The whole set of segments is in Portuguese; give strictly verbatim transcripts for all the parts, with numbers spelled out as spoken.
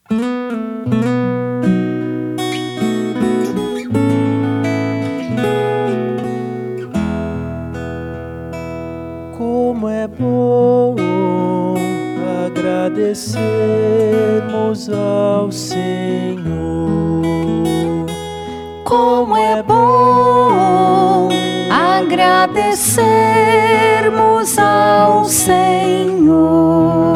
Como é bom agradecermos ao Senhor. Como é bom agradecermos ao Senhor.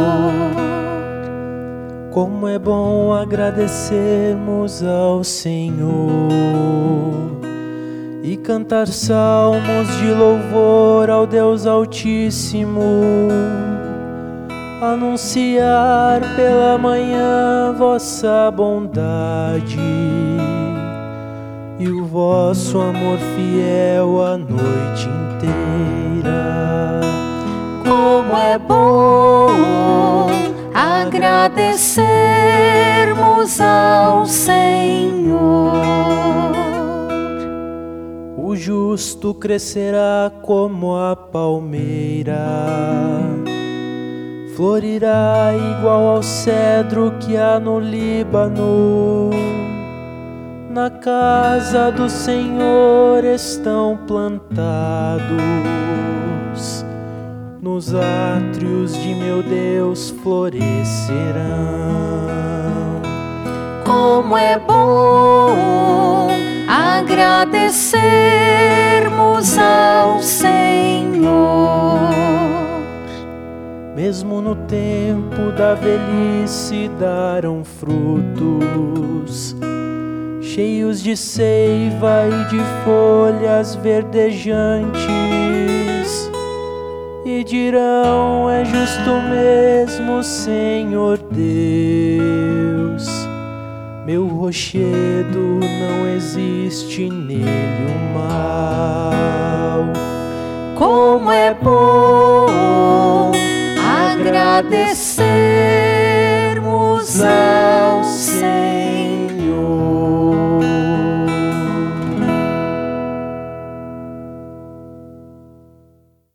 Como é bom agradecermos ao Senhor e cantar salmos de louvor ao Deus Altíssimo, anunciar pela manhã vossa bondade e o vosso amor fiel a noite inteira. Como é bom agradecermos ao Senhor. O justo crescerá como a palmeira, florirá igual ao cedro que há no Líbano. Na casa do Senhor estão plantados, nos átrios de meu Deus florescerão. Como é bom agradecermos ao Senhor. Mesmo no tempo da velhice darão frutos, cheios de seiva e de folhas verdejantes, e dirão: é justo mesmo, Senhor Deus, meu rochedo, não existe nele o mal. Como é bom agradecermos ao Senhor.